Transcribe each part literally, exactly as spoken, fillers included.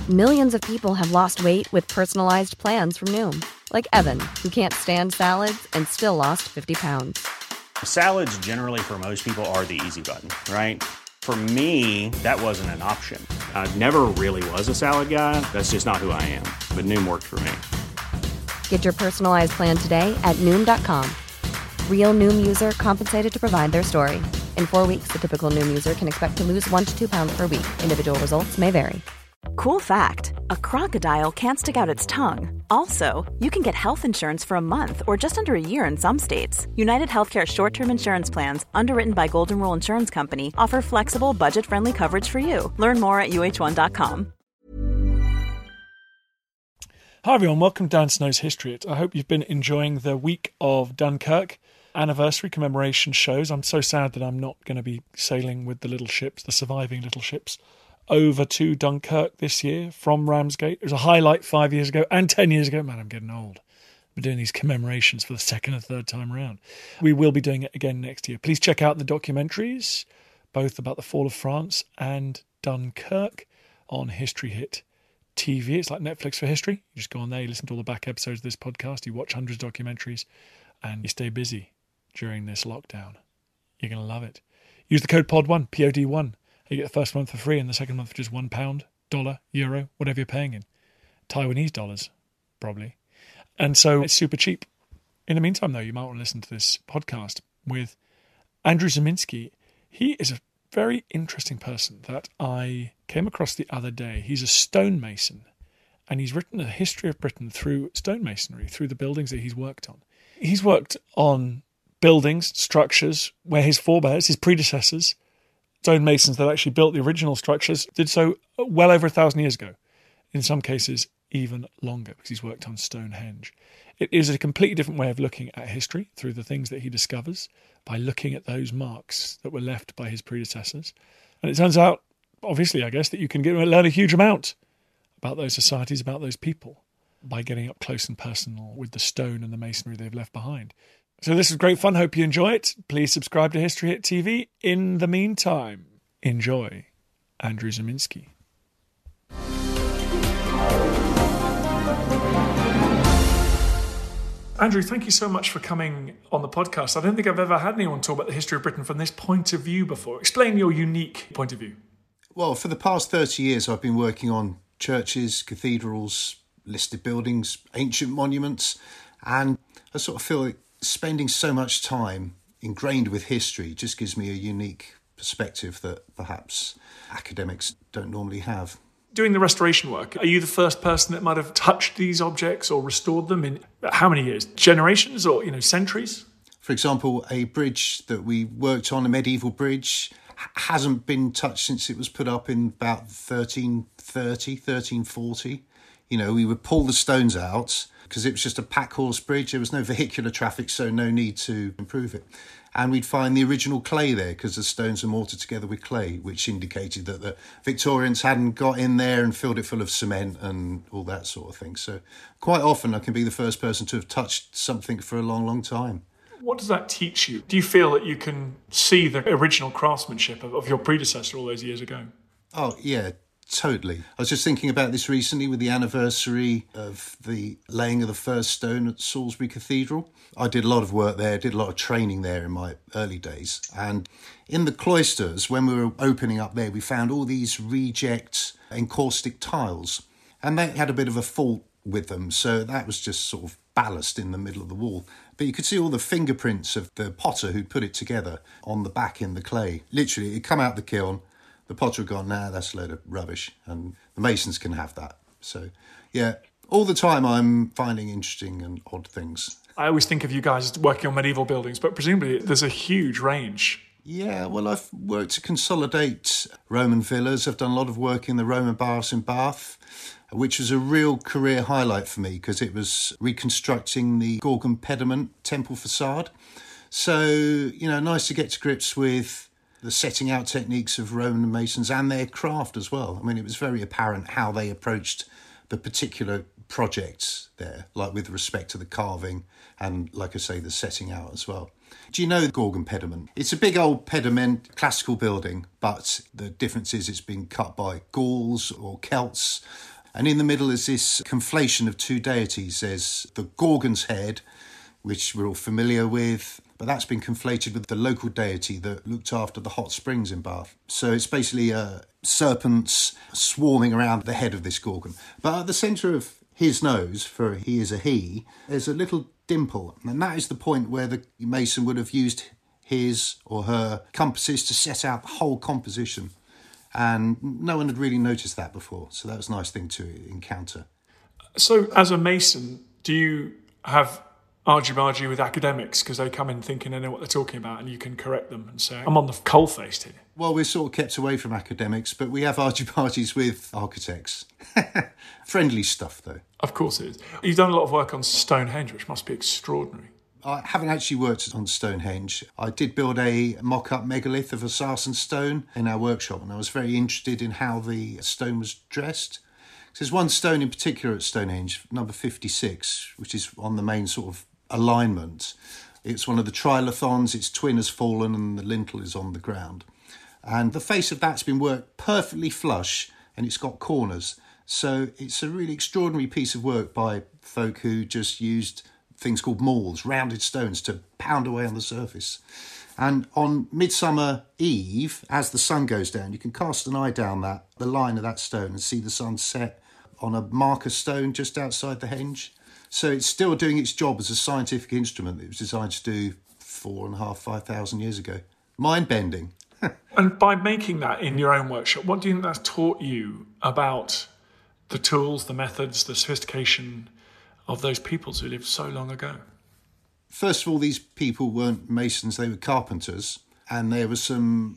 Millions of people have lost weight with personalized plans from Noom. Like Evan, who can't stand salads and still lost fifty pounds. Salads generally for most people are the easy button, right? For me, that wasn't an option. I never really was a salad guy. That's just not who I am. But Noom worked for me. Get your personalized plan today at Noom dot com. Real Noom user compensated to provide their story. In four weeks, the typical Noom user can expect to lose one to two pounds per week. Individual results may vary. Cool fact, a crocodile can't stick out its tongue. Also, you can get health insurance for a month or just under a year in some states. United Healthcare short-term insurance plans, underwritten by Golden Rule Insurance Company, offer flexible, budget-friendly coverage for you. Learn more at U H one dot com. Hi everyone, welcome to Dan Snow's History Hit. I hope you've been enjoying the week of Dunkirk anniversary commemoration shows. I'm so sad that I'm not going to be sailing with the little ships, the surviving little ships, over to Dunkirk this year from Ramsgate. It was a highlight five years ago and ten years ago. Man, I'm getting old. We're doing these commemorations for the second and third time around. We will be doing it again next year. Please check out the documentaries, both about the fall of France and Dunkirk, on History Hit T V. It's like Netflix for history. You just go on there, you listen to all the back episodes of this podcast, you watch hundreds of documentaries, and you stay busy during this lockdown. You're going to love it. Use the code P O D one, P O D one. You get the first month for free and the second month for just one pound, dollar, euro, whatever you're paying in. Taiwanese dollars, probably. And so it's super cheap. In the meantime, though, you might want to listen to this podcast with Andrew Ziminski. He is a very interesting person that I came across the other day. He's a stonemason, and he's written a history of Britain through stonemasonry, through the buildings that he's worked on. He's worked on buildings, structures, where his forebears, his predecessors, stonemasons that actually built the original structures, did so well over a thousand years ago. In some cases, even longer, because he's worked on Stonehenge. It is a completely different way of looking at history through the things that he discovers by looking at those marks that were left by his predecessors. And it turns out, obviously, I guess, that you can get, learn a huge amount about those societies, about those people, by getting up close and personal with the stone and the masonry they've left behind. So this is great fun. Hope you enjoy it. Please subscribe to History Hit T V. In the meantime, enjoy Andrew Ziminski. Andrew, thank you so much for coming on the podcast. I don't think I've ever had anyone talk about the history of Britain from this point of view before. Explain your unique point of view. Well, for the past thirty years, I've been working on churches, cathedrals, listed buildings, ancient monuments, and I sort of feel like spending so much time ingrained with history just gives me a unique perspective that perhaps academics don't normally have. Doing the restoration work, are you the first person that might have touched these objects or restored them in how many years? Generations or, you know, centuries? For example, a bridge that we worked on, a medieval bridge, hasn't been touched since it was put up in about thirteen thirty, thirteen forty. You know, we would pull the stones out because it was just a pack horse bridge. There was no vehicular traffic, so no need to improve it. And we'd find the original clay there because the stones were mortared together with clay, which indicated that the Victorians hadn't got in there and filled it full of cement and all that sort of thing. So quite often I can be the first person to have touched something for a long, long time. What does that teach you? Do you feel that you can see the original craftsmanship of, of your predecessor all those years ago? Oh, yeah. Totally. I was just thinking about this recently with the anniversary of the laying of the first stone at Salisbury Cathedral. I did a lot of work there, did a lot of training there in my early days. And in the cloisters, when we were opening up there, we found all these reject encaustic tiles. And they had a bit of a fault with them, so that was just sort of ballast in the middle of the wall. But you could see all the fingerprints of the potter who put it together on the back in the clay. Literally, it'd come out the kiln. The potter had gone, nah, that's a load of rubbish, and the masons can have that. So, yeah, all the time I'm finding interesting and odd things. I always think of you guys as working on medieval buildings, but presumably there's a huge range. Yeah, well, I've worked to consolidate Roman villas. I've done a lot of work in the Roman baths in Bath, which was a real career highlight for me because it was reconstructing the Gorgon pediment temple facade. So, you know, nice to get to grips with the setting out techniques of Roman masons and their craft as well. I mean, it was very apparent how they approached the particular projects there, like with respect to the carving and, like I say, the setting out as well. Do you know the Gorgon pediment? It's a big old pediment, classical building, but the difference is it's been cut by Gauls or Celts And in the middle is this conflation of two deities. There's the Gorgon's head, which we're all familiar with, but that's been conflated with the local deity that looked after the hot springs in Bath. So it's basically uh, serpents swarming around the head of this Gorgon. But at the centre of his nose, for he is a he, there's a little dimple. And that is the point where the mason would have used his or her compasses to set out the whole composition. And no one had really noticed that before. So that was a nice thing to encounter. So as a mason, do you have argy-bargy with academics because they come in thinking they know what they're talking about and you can correct them and say, I'm on the coalface here? Well, we're sort of kept away from academics, but we have argy-bargies with architects. Friendly stuff, though. Of course it is. You've done a lot of work on Stonehenge, which must be extraordinary. I haven't actually worked on Stonehenge. I did build a mock-up megalith of a sarsen stone in our workshop, and I was very interested in how the stone was dressed. There's one stone in particular at Stonehenge, number fifty-six, which is on the main sort of alignment. It's one of the trilithons, its twin has fallen and the lintel is on the ground. And the face of that's been worked perfectly flush and it's got corners. So it's a really extraordinary piece of work by folk who just used things called mauls, rounded stones, to pound away on the surface. And on Midsummer Eve, as the sun goes down, you can cast an eye down that the line of that stone and see the sun set on a marker stone just outside the henge. So it's still doing its job as a scientific instrument that it was designed to do four and a half, five thousand years ago. Mind-bending. And by making that in your own workshop, what do you think that's taught you about the tools, the methods, the sophistication of those peoples who lived so long ago? First of all, these people weren't masons, they were carpenters. And there were some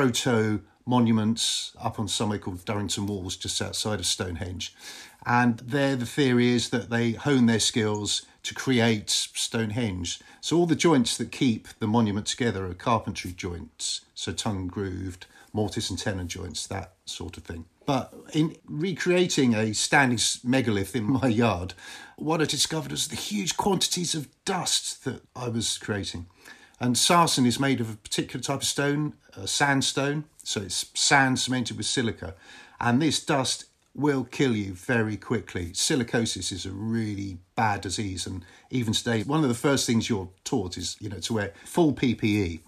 proto-monuments up on somewhere called Durrington Walls, just outside of Stonehenge. And there the theory is that they hone their skills to create Stonehenge. So all the joints that keep the monument together are carpentry joints, so tongue-grooved, mortise and tenon joints, that sort of thing. But in recreating a standing megalith in my yard, what I discovered was the huge quantities of dust that I was creating. And sarsen is made of a particular type of stone, a sandstone, so it's sand cemented with silica. And this dust will kill you very quickly. Silicosis is a really bad disease, and even today, one of the first things you're taught is, you know, to wear full P P E.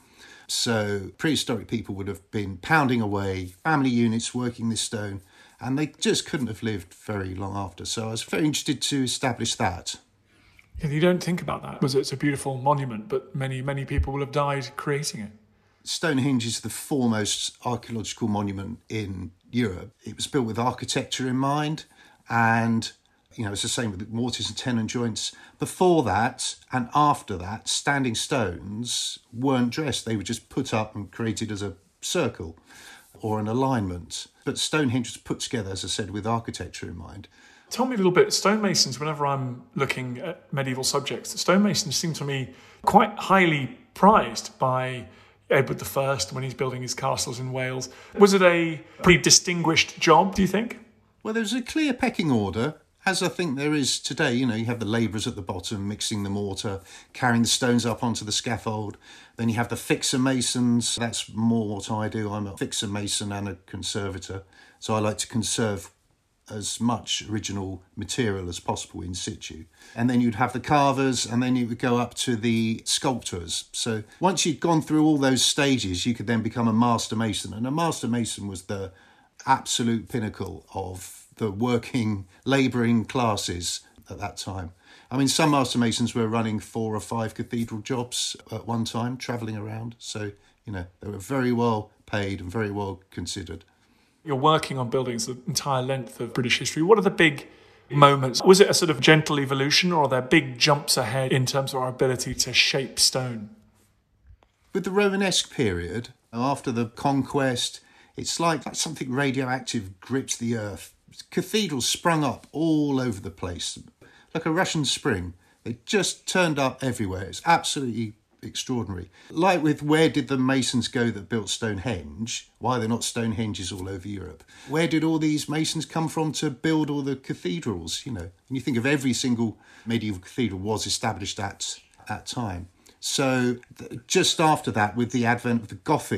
So prehistoric people would have been pounding away, family units working this stone, and they just couldn't have lived very long after. So I was very interested to establish that. Yeah, you don't think about that, because it's a beautiful monument, but many, many people will have died creating it. Stonehenge is the foremost archaeological monument in Europe. It was built with architecture in mind, and you know, it's the same with mortise and tenon joints. Before that and after that, standing stones weren't dressed. They were just put up and created as a circle or an alignment. But Stonehenge was put together, as I said, with architecture in mind. Tell me a little bit, stonemasons, whenever I'm looking at medieval subjects, stonemasons seem to me quite highly prized by Edward the First when he's building his castles in Wales. Was it a pretty distinguished job, do you think? Well, there was a clear pecking order, as I think there is today. You know, you have the labourers at the bottom mixing the mortar, carrying the stones up onto the scaffold. Then you have the fixer masons. That's more what I do. I'm a fixer mason and a conservator. So I like to conserve as much original material as possible in situ. And then you'd have the carvers, and then you would go up to the sculptors. So once you'd gone through all those stages, you could then become a master mason. And a master mason was the absolute pinnacle of the working, labouring classes at that time. I mean, some master masons were running four or five cathedral jobs at one time, travelling around. So, you know, they were very well paid and very well considered. You're working on buildings the entire length of British history. What are the big moments? Was it a sort of gentle evolution, or are there big jumps ahead in terms of our ability to shape stone? With the Romanesque period, after the conquest, it's like something radioactive gripped the earth. Cathedrals sprung up all over the place, like a Russian spring. They just turned up everywhere. It's absolutely extraordinary. Like with where did the masons go that built Stonehenge? Why are there not Stonehenges all over Europe? Where did all these masons come from to build all the cathedrals? You know, and you think of every single medieval cathedral was established at that time. So th- just after that, with the advent of the Gothic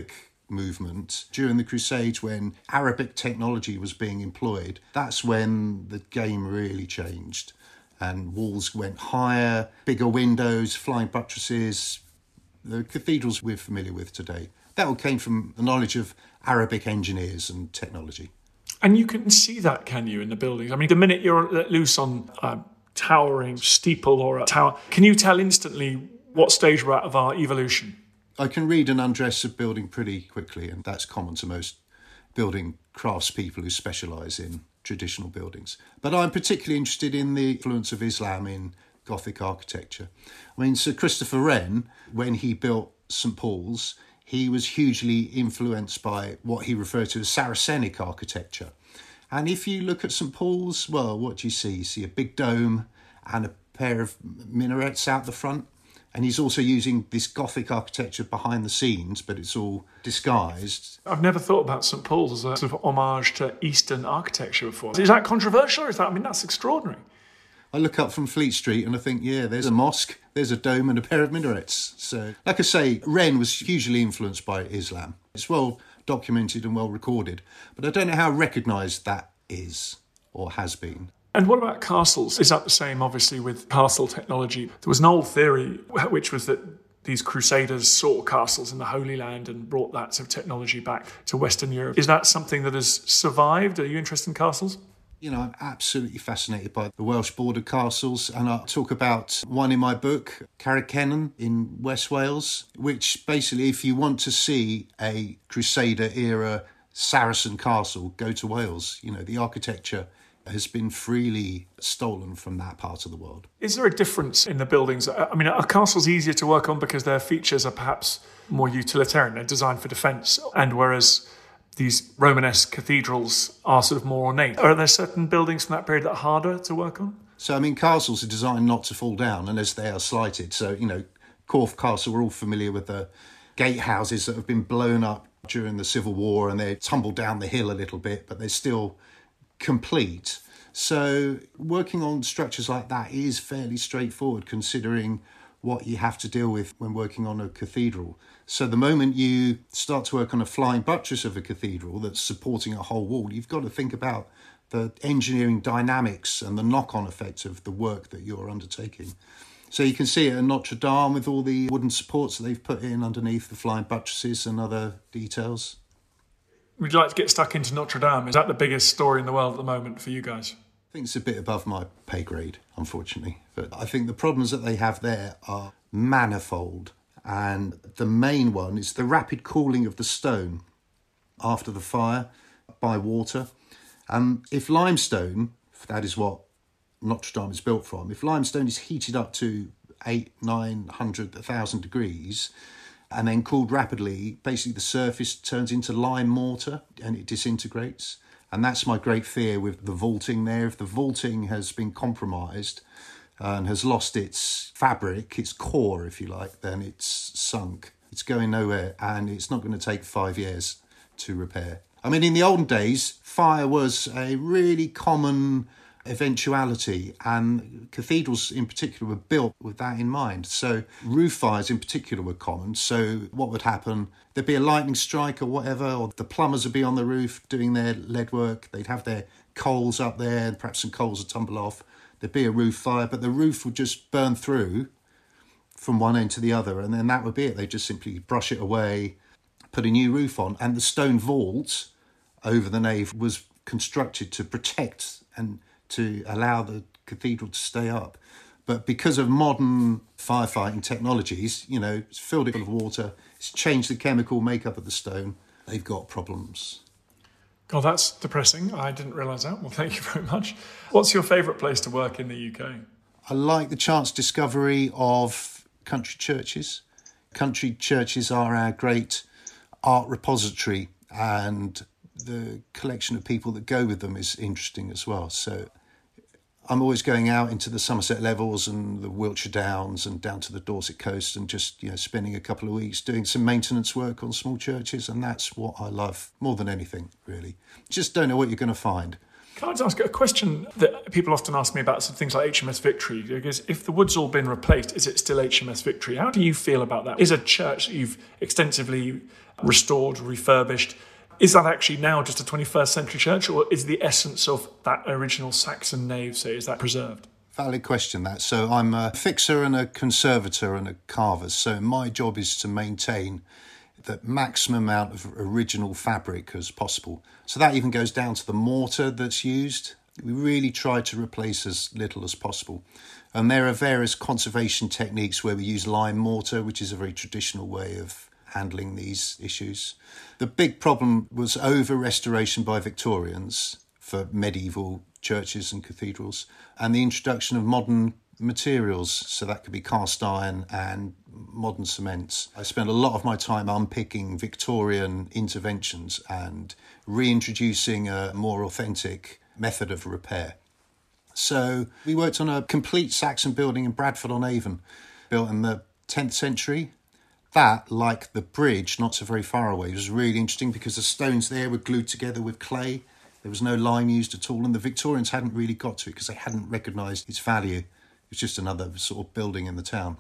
movement during the Crusades, when Arabic technology was being employed. That's when the game really changed, and walls went higher, bigger windows, flying buttresses, the cathedrals we're familiar with today. That all came from the knowledge of Arabic engineers and technology. And you can see that, can you, in the buildings? I mean, the minute you're let loose on a towering steeple or a tower, can you tell instantly what stage we're at of our evolution? I can read and undress a building pretty quickly, and that's common to most building craftspeople who specialise in traditional buildings. But I'm particularly interested in the influence of Islam in Gothic architecture. I mean, Sir Christopher Wren, when he built St Paul's, he was hugely influenced by what he referred to as Saracenic architecture. And if you look at St Paul's, well, what do you see? You see a big dome and a pair of minarets out the front. And he's also using this Gothic architecture behind the scenes, but it's all disguised. I've never thought about St Paul's as a sort of homage to Eastern architecture before. Is that controversial, or is that, I mean, that's extraordinary. I look up from Fleet Street and I think, yeah, there's a mosque, there's a dome and a pair of minarets. So, like I say, Wren was hugely influenced by Islam. It's well documented and well recorded, but I don't know how recognised that is or has been. And what about castles? Is that the same, obviously, with castle technology? There was an old theory, which was that these crusaders saw castles in the Holy Land and brought that sort of technology back to Western Europe. Is that something that has survived? Are you interested in castles? You know, I'm absolutely fascinated by the Welsh border castles, and I talk about one in my book, Carrick-Kennen in West Wales, which basically, if you want to see a Crusader-era Saracen castle, go to Wales. You know, the architecture has been freely stolen from that part of the world. Is there a difference in the buildings? I mean, are castles easier to work on because their features are perhaps more utilitarian? They're designed for defence, and whereas these Romanesque cathedrals are sort of more ornate. Are there certain buildings from that period that are harder to work on? So, I mean, castles are designed not to fall down unless they are slighted. So, you know, Corfe Castle, we're all familiar with the gatehouses that have been blown up during the Civil War, and they tumbled down the hill a little bit, but they're still complete. So working on structures like that is fairly straightforward, considering what you have to deal with when working on a cathedral. So the moment you start to work on a flying buttress of a cathedral that's supporting a whole wall, you've got to think about the engineering dynamics and the knock-on effect of the work that you're undertaking. So you can see it at Notre Dame with all the wooden supports that they've put in underneath the flying buttresses and other details. Would you like to get stuck into Notre Dame? Is that the biggest story in the world at the moment for you guys? I think it's a bit above my pay grade, unfortunately. But I think the problems that they have there are manifold. And the main one is the rapid cooling of the stone after the fire by water. And if limestone, that is what Notre Dame is built from, if limestone is heated up to eight, nine hundred, a thousand degrees and then cooled rapidly, basically the surface turns into lime mortar and it disintegrates. And that's my great fear with the vaulting there. If the vaulting has been compromised and has lost its fabric, its core, if you like, then it's sunk. It's going nowhere, and it's not going to take five years to repair. I mean, in the olden days, fire was a really common eventuality, and cathedrals in particular were built with that in mind. So roof fires in particular were common. So what would happen? There'd be a lightning strike or whatever, or the plumbers would be on the roof doing their lead work. They'd have their coals up there, and perhaps some coals would tumble off. There'd be a roof fire, but the roof would just burn through from one end to the other, and then that would be it. They'd just simply brush it away, put a new roof on, and the stone vault over the nave was constructed to protect and to allow the cathedral to stay up. But because of modern firefighting technologies, you know, it's filled it full of water, it's changed the chemical makeup of the stone, they've got problems. God, that's depressing. I didn't realise that. Well, thank you very much. What's your favourite place to work in the U K? I like the chance discovery of country churches. Country churches are our great art repository, and the collection of people that go with them is interesting as well. So I'm always going out into the Somerset Levels and the Wiltshire Downs and down to the Dorset coast and just, you know, spending a couple of weeks doing some maintenance work on small churches, and that's what I love more than anything, really. Just don't know what you're going to find. Can I just ask a question that people often ask me about some things like H M S Victory? Because if the wood's all been replaced, is it still H M S Victory? How do you feel about that? Is a church that you've extensively restored, refurbished, is that actually now just a twenty-first century church, or is the essence of that original Saxon nave, say, is that preserved? Valid question, that. So I'm a fixer and a conservator and a carver. So my job is to maintain the maximum amount of original fabric as possible. So that even goes down to the mortar that's used. We really try to replace as little as possible. And there are various conservation techniques where we use lime mortar, which is a very traditional way of handling these issues. The big problem was over-restoration by Victorians for medieval churches and cathedrals, and the introduction of modern materials, so that could be cast iron and modern cements. I spent a lot of my time unpicking Victorian interventions and reintroducing a more authentic method of repair. So we worked on a complete Saxon building in Bradford-on-Avon, built in the tenth century. That, like the bridge, not so very far away, was really interesting because the stones there were glued together with clay. There was no lime used at all, and the Victorians hadn't really got to it because they hadn't recognised its value. It was just another sort of building in the town.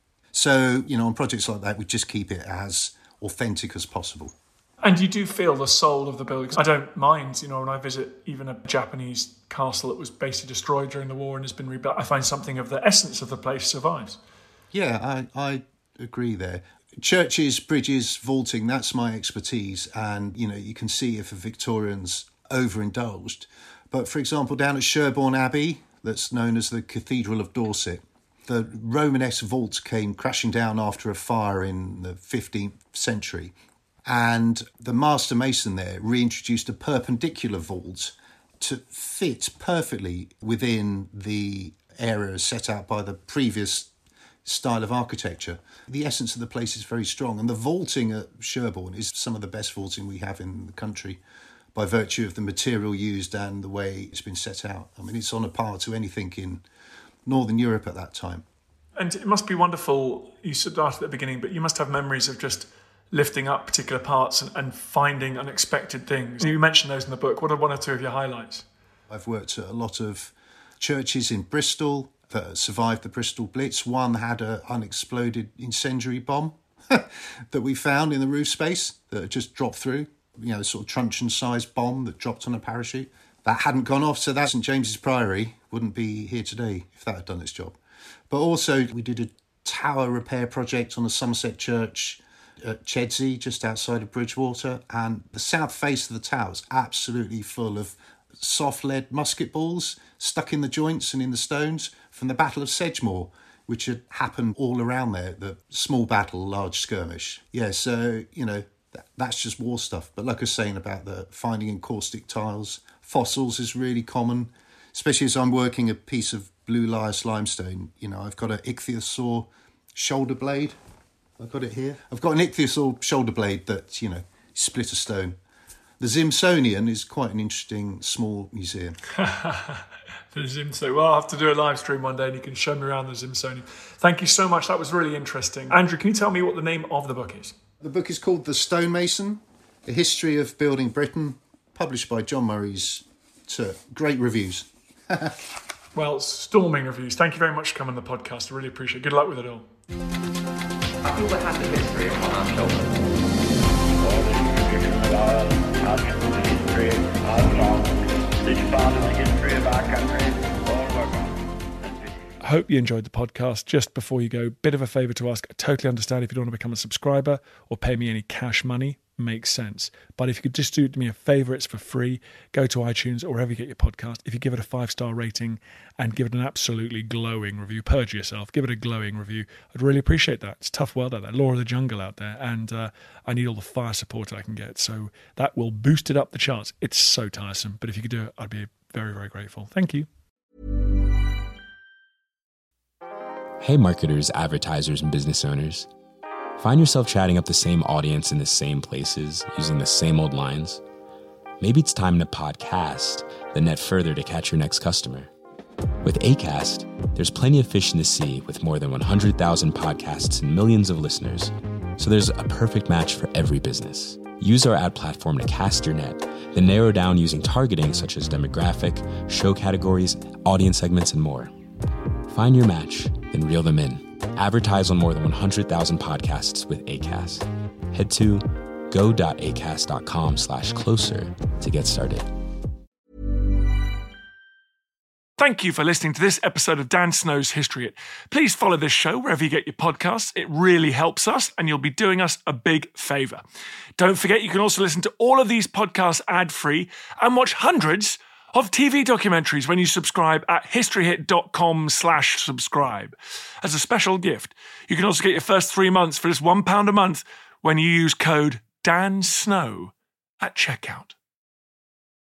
So, you know, on projects like that, we just keep it as authentic as possible. And you do feel the soul of the building. I don't mind, you know, when I visit even a Japanese castle that was basically destroyed during the war and has been rebuilt, I find something of the essence of the place survives. Yeah, I, I agree there. Churches, bridges, vaulting, that's my expertise. And, you know, you can see if a Victorian's overindulged. But, for example, down at Sherborne Abbey, that's known as the Cathedral of Dorset, the Romanesque vault came crashing down after a fire in the fifteenth century. And the master mason there reintroduced a perpendicular vault to fit perfectly within the area set out by the previous style of architecture. The essence of the place is very strong, and the vaulting at Sherborne is some of the best vaulting we have in the country by virtue of the material used and the way it's been set out. I mean, it's on a par to anything in Northern Europe at that time. And it must be wonderful, you started at the beginning, but you must have memories of just lifting up particular parts and, and finding unexpected things. You mentioned those in the book. What are one or two of your highlights? I've worked at a lot of churches in Bristol that survived the Bristol Blitz. One had an unexploded incendiary bomb that we found in the roof space that had just dropped through, you know, sort of truncheon-sized bomb that dropped on a parachute. That hadn't gone off, so that St James's Priory wouldn't be here today if that had done its job. But also we did a tower repair project on a Somerset church at Chedsey, just outside of Bridgewater, and the south face of the tower is absolutely full of soft lead musket balls stuck in the joints and in the stones from the Battle of Sedgemoor, which had happened all around there, the small battle, large skirmish. Yeah, so, you know, that, that's just war stuff. But like I was saying about the finding encaustic tiles, fossils is really common, especially as I'm working a piece of blue lias limestone. You know, I've got an ichthyosaur shoulder blade. I've got it here. I've got an ichthyosaur shoulder blade that, you know, split a stone. The Zimsonian is quite an interesting small museum. The Zimsonian. Well, I'll have to do a live stream one day and you can show me around the Zimsonian. Thank you so much. That was really interesting. Andrew, can you tell me what the name of the book is? The book is called The Stonemason, A History of Building Britain, published by John Murray's Turk. Great reviews. Well, storming reviews. Thank you very much for coming on the podcast. I really appreciate it. Good luck with it all. I feel we have the history upon our shoulders. All the traditions are, our history, our songs, this part of the history of our country, all work on. I hope you enjoyed the podcast. Just before you go, bit of a favour to ask. I totally understand if you don't want to become a subscriber or pay me any cash money. Makes sense. But if you could just do me a favour, it's for free. Go to iTunes or wherever you get your podcast. If you give it a five-star rating and give it an absolutely glowing review, purge yourself, give it a glowing review. I'd really appreciate that. It's a tough world out there, law of the jungle out there, and uh, I need all the fire support I can get. So that will boost it up the charts. It's so tiresome. But if you could do it, I'd be very, very grateful. Thank you. Hey marketers, advertisers, and business owners. Find yourself chatting up the same audience in the same places, using the same old lines? Maybe it's time to podcast, then net further to catch your next customer. With Acast, there's plenty of fish in the sea with more than one hundred thousand podcasts and millions of listeners, so there's a perfect match for every business. Use our ad platform to cast your net, then narrow down using targeting such as demographic, show categories, audience segments, and more. Find your match, then reel them in. Advertise on more than one hundred thousand podcasts with Acast. Head to go.acast.com slash closer to get started. Thank you for listening to this episode of Dan Snow's History Hit. Please follow this show wherever you get your podcasts. It really helps us, and you'll be doing us a big favour. Don't forget, you can also listen to all of these podcasts ad-free and watch hundreds of T V documentaries when you subscribe at historyhit.com slash subscribe. As a special gift, you can also get your first three months for just one pound a month when you use code DANSNOW at checkout.